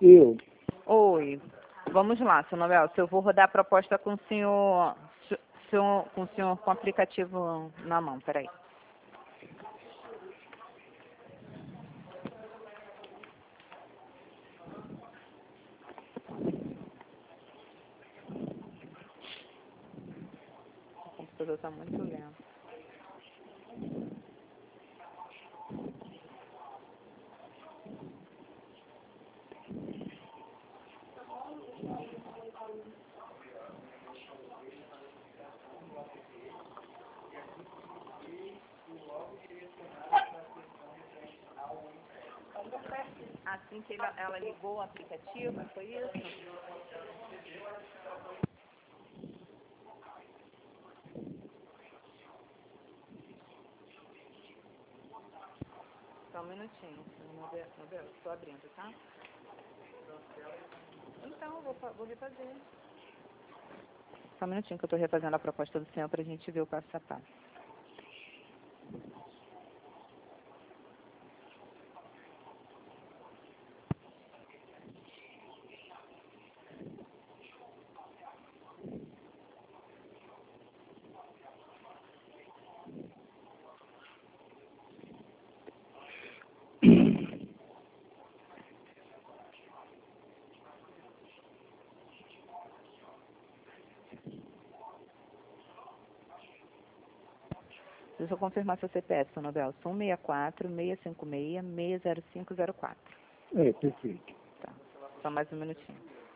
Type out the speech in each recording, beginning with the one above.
Eu. Oi. Vamos lá, seu Nobel. Se eu vou rodar a proposta com o senhor, com o senhor com o aplicativo na mão, peraí. O computador está muito lento. Assim que ela ligou o aplicativo, foi isso? Só um minutinho, Nobel, estou abrindo, tá? Então, vou refazer. Só um minutinho que eu estou refazendo a proposta do senhor para a gente ver o passo a passo. Deixa eu confirmar seu CPF, seu Nobel. 164-656-60504. É, perfeito. Tá. Só mais um minutinho.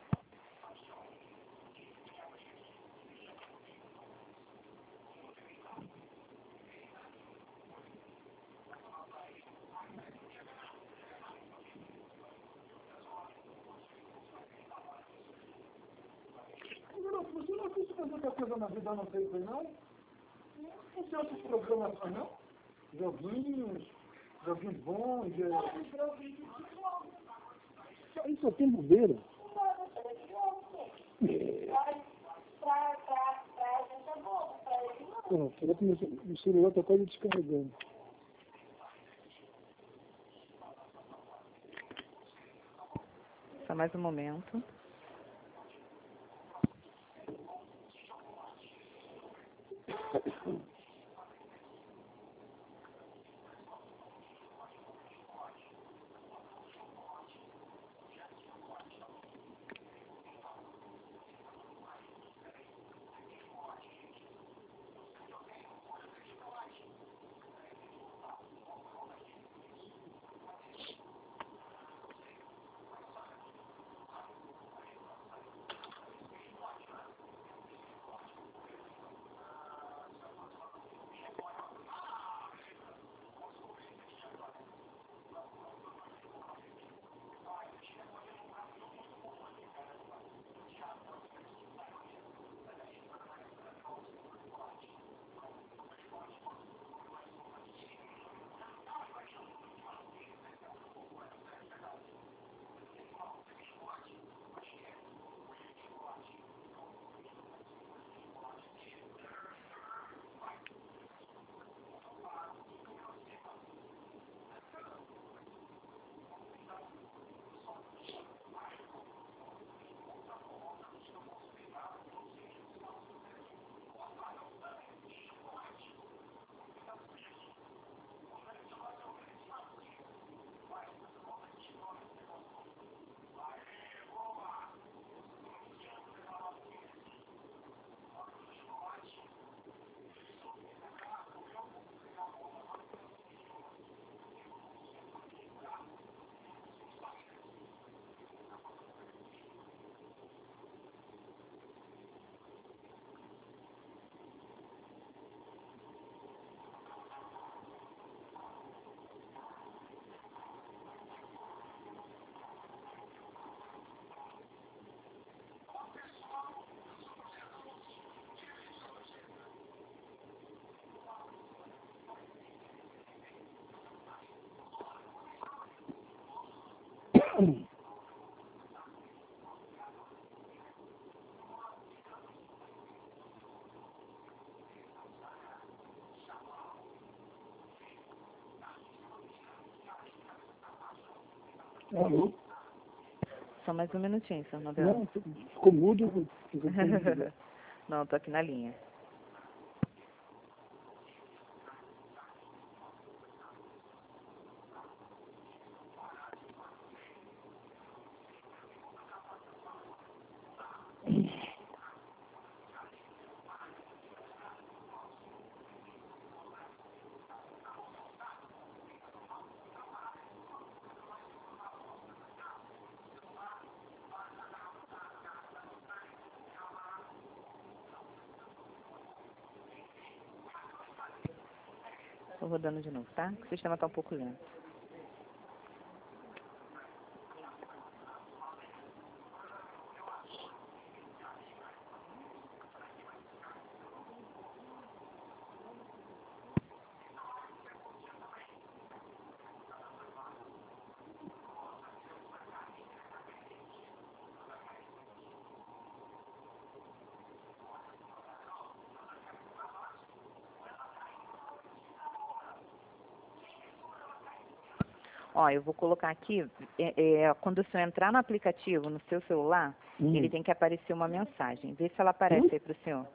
Você não quis fazer outra coisa na vida, não sei, não? Não tem outros programas, não? Joguinhos bons. Isso só tem bobeira. Pronto, o celular está quase descarregando. Só mais um momento. Alô? Só mais um minutinho, seu Nobel. Não, ficou mudo. Não, tô aqui na linha. Estou rodando de novo, tá? O sistema está um pouco lento. Ó, eu vou colocar aqui, quando o senhor entrar no aplicativo, no seu celular, ele tem que aparecer uma mensagem. Vê se ela aparece aí para o senhor.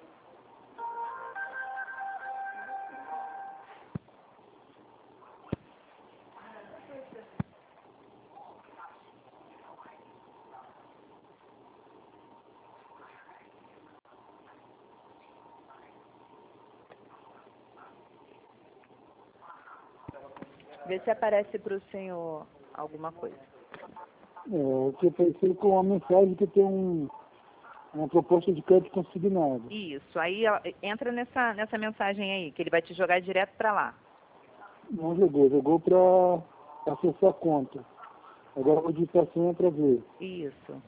Vê se aparece para o senhor alguma coisa. Que apareceu com uma mensagem que tem uma proposta de crédito consignado. Isso, aí entra nessa mensagem aí, que ele vai te jogar direto para lá. Não jogou para acessar a conta. Agora eu vou digitar a senha para ver. Isso.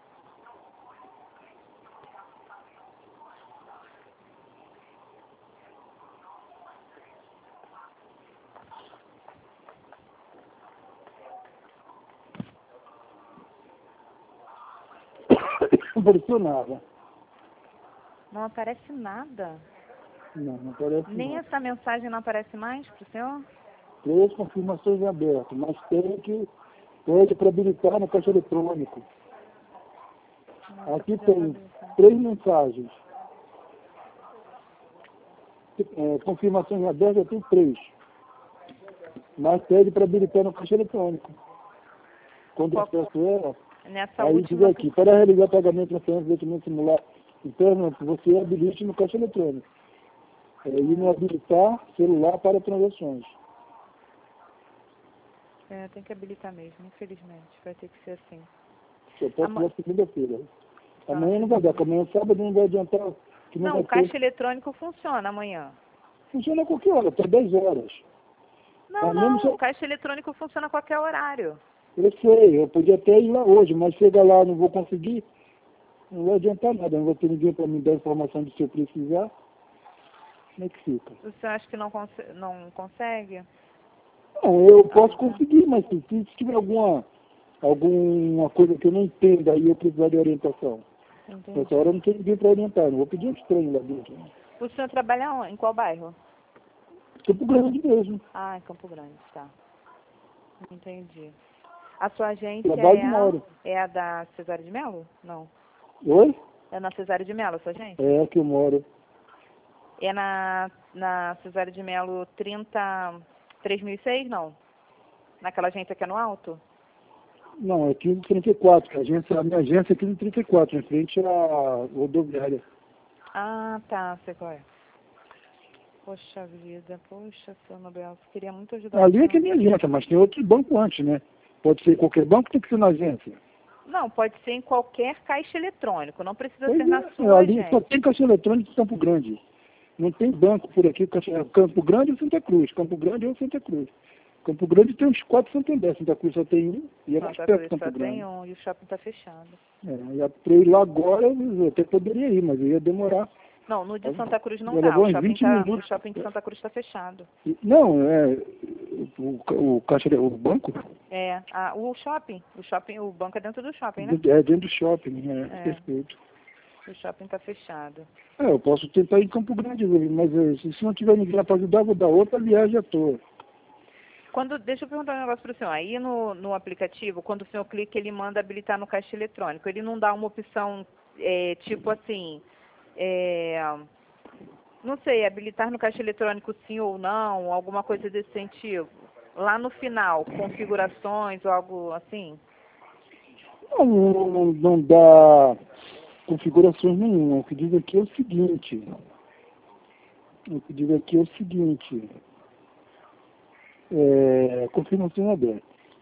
Não apareceu nada. Não aparece nada. Não aparece Nem nada. essa mensagem não aparece mais para o senhor? 3 confirmações em aberto, mas pede para habilitar no caixa eletrônico. Aqui tem 3 mensagens. Confirmações em aberto, eu tenho 3. Mas pede para habilitar no caixa eletrônico. Quando eu acesso ela, Nessa aí diz última... aqui, para realizar pagamento na frente do documento simular interno, você habilite no caixa eletrônico. E não habilitar celular para transações. tem que habilitar mesmo, infelizmente. Vai ter que ser assim. Só posso na segunda-feira. Amanhã não vai dar, porque amanhã é sábado, não vai adiantar. Que não, vai o caixa eletrônico funciona amanhã. Funciona a qualquer hora, até 10 horas. Não, o caixa eletrônico funciona a qualquer horário. Eu sei, eu podia até ir lá hoje, mas chega lá, não vou conseguir, não vai adiantar nada, não vai ter ninguém para me dar informação de se eu precisar. Como é que fica? O senhor acha que não consegue? Não, eu posso conseguir, mas se tiver alguma coisa que eu não entenda, aí eu precisar de orientação. Entendi. Nessa hora eu não tenho ninguém para orientar, não vou pedir um estranho lá dentro. Né? O senhor trabalha onde? Em qual bairro? Campo Grande mesmo. Ah, em Campo Grande, tá. Entendi. A sua agência é a da Cesário de Mello? Não. Oi? É na Cesário de Mello, a sua agência? É, que eu moro. É na Cesário de Mello 3006, não? Naquela agência que é no alto? Não, é 1534, a minha agência é 1534, em frente à rodoviária. Ah, tá, sei qual é. Poxa vida, seu Nobel, você queria muito ajudar. Ali é que é minha agência, mas tem outro banco antes, né? Pode ser em qualquer banco, tem que ser na agência. Não, pode ser em qualquer caixa eletrônico, não precisa ser na sua ali agência. só tem caixa eletrônico em Campo Grande. Não tem banco por aqui, Campo Grande ou Santa Cruz. Campo Grande ou Santa Cruz. Campo Grande tem uns 4 Santander, Santa Cruz só tem um, e é mais perto de Campo Grande. Só tem um, e o shopping está fechado. Para ir lá agora, eu até poderia ir, mas ia demorar. Não, no de Santa Cruz não dá, o shopping de Santa Cruz está fechado. Não, o banco? O banco é dentro do shopping, né? É dentro do shopping, perfeito. O shopping está fechado. Eu posso tentar ir em Campo Grande, mas se não tiver ninguém para ajudar, vou dar outra viagem à toa. Deixa eu perguntar um negócio para o senhor. Aí no aplicativo, quando o senhor clica, ele manda habilitar no caixa eletrônico. Ele não dá uma opção, tipo assim, não sei, habilitar no caixa eletrônico sim ou não, alguma coisa desse sentido. Lá no final, configurações ou algo assim? Não dá configurações nenhuma. O que diz aqui é o seguinte. Confirmação aberta.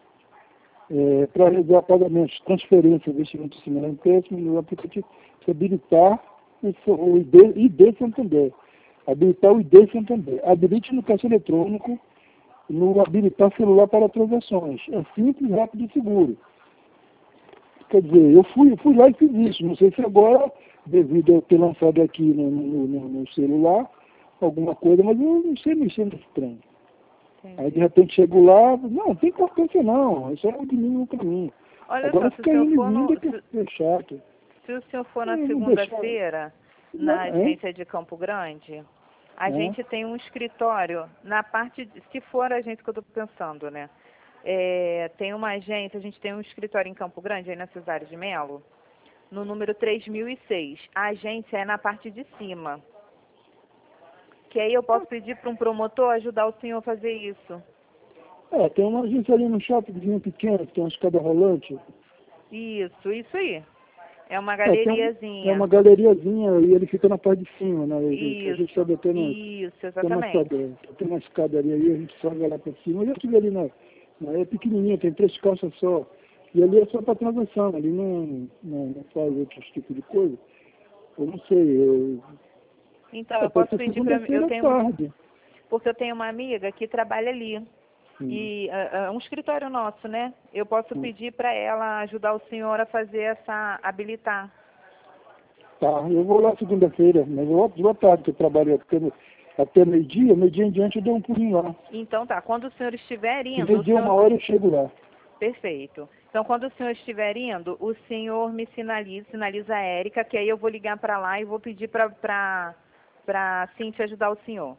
Para realizar pagamentos, transferência, investimento similar empréstimo, no aplicativo, se habilitar o ID Santander. Habilitar o ID Santander. Habilite no caixa eletrônico, no habilitar celular para transações. É simples, rápido e seguro. Quer dizer, eu fui lá e fiz isso. Não sei se agora, devido a eu ter lançado aqui no celular, alguma coisa, mas eu não sei mexer nesse trem. Entendi. Aí de repente chego lá, não tem importância não, isso é o de mínimo para mim. Olha Agora só, fica indo e vindo que é chato. se o senhor for na Não segunda-feira, na deixar. agência de Campo Grande, a gente tem um escritório na parte, se for a agência que eu estou pensando, né? Tem uma agência, a gente tem um escritório em Campo Grande, aí na Cesário de Melo, no número 3006. A agência é na parte de cima. Que aí eu posso pedir para um promotor ajudar o senhor a fazer isso. Tem uma agência ali no shopping pequeno, que tem uma escada rolante. Isso aí. É uma Tem galeriazinha. uma galeriazinha e ele fica na parte de cima, né? A gente está botando exatamente. Tem uma escadaria aí, a gente sobe lá para cima. Eu já estive ali é pequenininha, tem 3 caixas só. E ali é só para transação, ali não faz outros tipos de coisa. Eu não sei, Então, eu posso pedir para mim, tarde. porque eu tenho uma amiga que trabalha ali. E é um escritório nosso, né? Eu posso pedir para ela ajudar o senhor a fazer habilitar. Tá, eu vou lá segunda-feira, mas eu volto à tarde, que eu trabalho até meio-dia em diante eu dou um pulinho lá. Então tá, quando o senhor estiver indo... Meio-dia, 1h eu chego lá. Perfeito. Então, quando o senhor estiver indo, o senhor me sinaliza a Érica, que aí eu vou ligar para lá e vou pedir para Cíntia ajudar o senhor.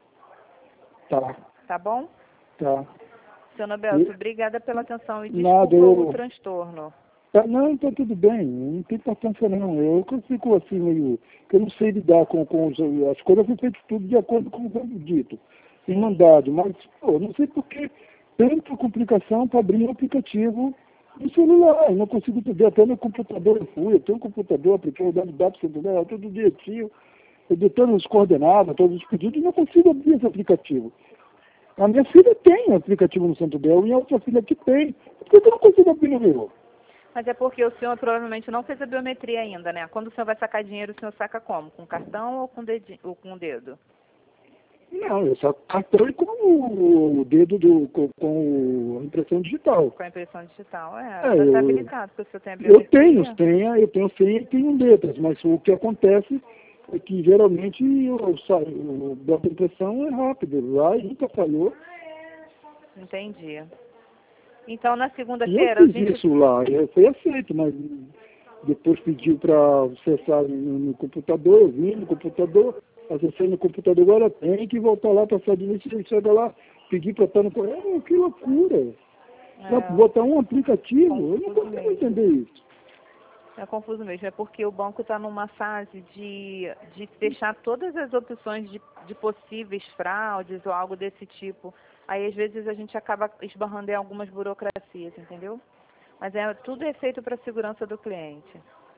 Tá. Tá bom? Tá. Seu Nobelso, obrigada pela atenção e desculpa o transtorno. Não, tá tudo bem, não tem importância não. Eu fico assim meio... que eu não sei lidar com as coisas, eu fui feito tudo de acordo com o que foi dito, e mandado, mas não sei por que tanta complicação para abrir um aplicativo no celular. Eu não consigo entender, até no computador eu tenho um computador, apliquei o dados celular, tudo direitinho, editando as coordenadas, todos os pedidos, e não consigo abrir esse aplicativo. A minha filha tem um aplicativo no Santo Bel e a outra filha que tem. Por que eu não consigo abrir no meu? Mas é porque o senhor provavelmente não fez a biometria ainda, né? Quando o senhor vai sacar dinheiro, o senhor saca como? Com cartão ou com o dedo? Não, eu saco cartão e com o dedo com a impressão digital. Com a impressão digital, tá habilitado, porque o senhor tem a biometria. Eu tenho senha e tenho letras, mas o que acontece é que geralmente eu boto a impressão rápido, lá e nunca falhou. Entendi. Então, na segunda-feira... Eu fiz isso lá, foi aceito, mas depois pediu para acessar no computador, eu vim no computador, acessei no computador, agora tem que voltar lá para a ele chega lá, pedir para estar no... que loucura! Para botar um aplicativo, eu não consigo entender isso. É confuso mesmo, é porque o banco está numa fase de fechar todas as opções de possíveis fraudes ou algo desse tipo. Aí, às vezes, a gente acaba esbarrando em algumas burocracias, entendeu? Mas tudo é feito para a segurança do cliente.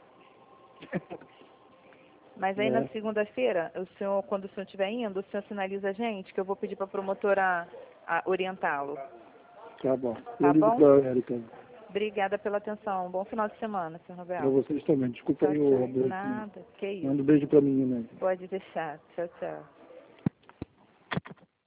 Mas aí, na segunda-feira, quando o senhor estiver indo, o senhor sinaliza a gente, que eu vou pedir para a promotora orientá-lo. Tá bom. Tá bom? Pra Érica. Obrigada pela atenção. Bom final de semana, senhor Nobel. Para vocês também. Desculpa aí, Roberto. Nada, que isso. Manda um beijo para mim, né? Pode deixar. Tchau, tchau.